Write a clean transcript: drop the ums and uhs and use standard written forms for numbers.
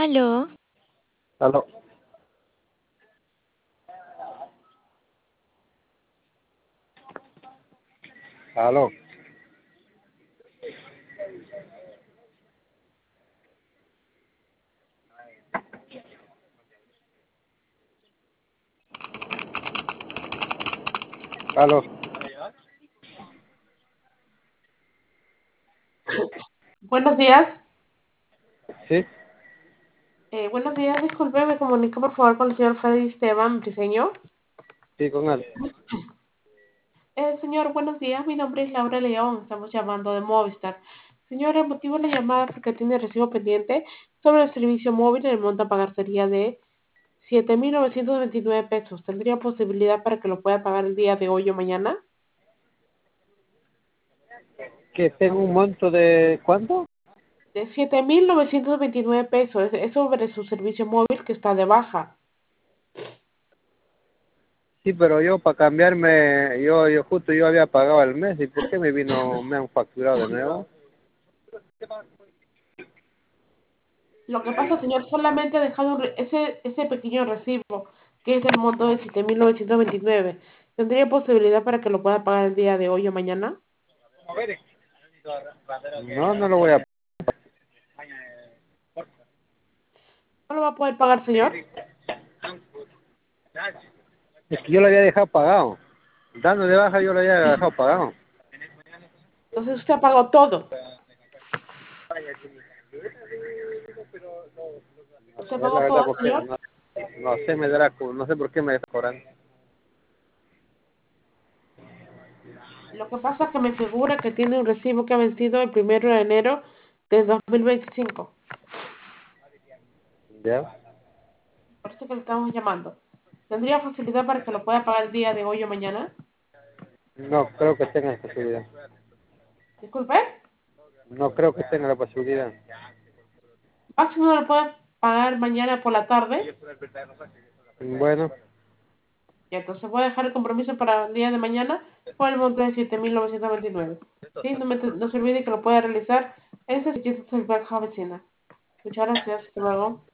Aló, Aló, aló, aló. Buenos días. Sí, Buenos días, disculpe, me comunico por favor con el señor Freddy Esteban Briseño. sí, con él. Señor, buenos días, mi nombre es Laura León, estamos llamando de Movistar. Señor, el motivo de la llamada es porque tiene recibo pendiente sobre el servicio móvil, el monto a pagar sería de 7.929 pesos. ¿Tendría posibilidad para que lo pueda pagar el día de hoy o mañana? Que tengo un monto de ¿cuánto? De 7.929 pesos, es sobre su servicio móvil que está de baja. Sí, pero yo para cambiarme, yo justo yo había pagado el mes y ¿por qué me han facturado de nuevo? Lo que pasa, señor, solamente ha dejado ese pequeño recibo, que es el monto de 7.929. ¿Tendría posibilidad para que lo pueda pagar el día de hoy o mañana? No, no lo voy a. ¿No lo va a poder pagar, señor? Es que yo lo había dejado pagado. Dando de baja yo lo había dejado pagado. Entonces usted ha pagado todo. No ¿Usted sé, la pagó verdad, todo, porque señor? no sé, me dará, no sé por qué me está cobrando. Lo que pasa es que me figura que tiene un recibo que ha vencido el 1 de enero de 2025. ¿Ya? Por eso que le estamos llamando. ¿Tendría facilidad para que lo pueda pagar el día de hoy o mañana? No creo que tenga esa posibilidad. Disculpe. No creo que tenga la posibilidad. Máximo lo puede pagar mañana por la tarde. Bueno, Y entonces voy a dejar el compromiso para el día de mañana por el monto de 7.929. Sí, no se olvide que lo puede realizar en ese sitio del Banco Vecina. Muchas gracias. Hasta luego.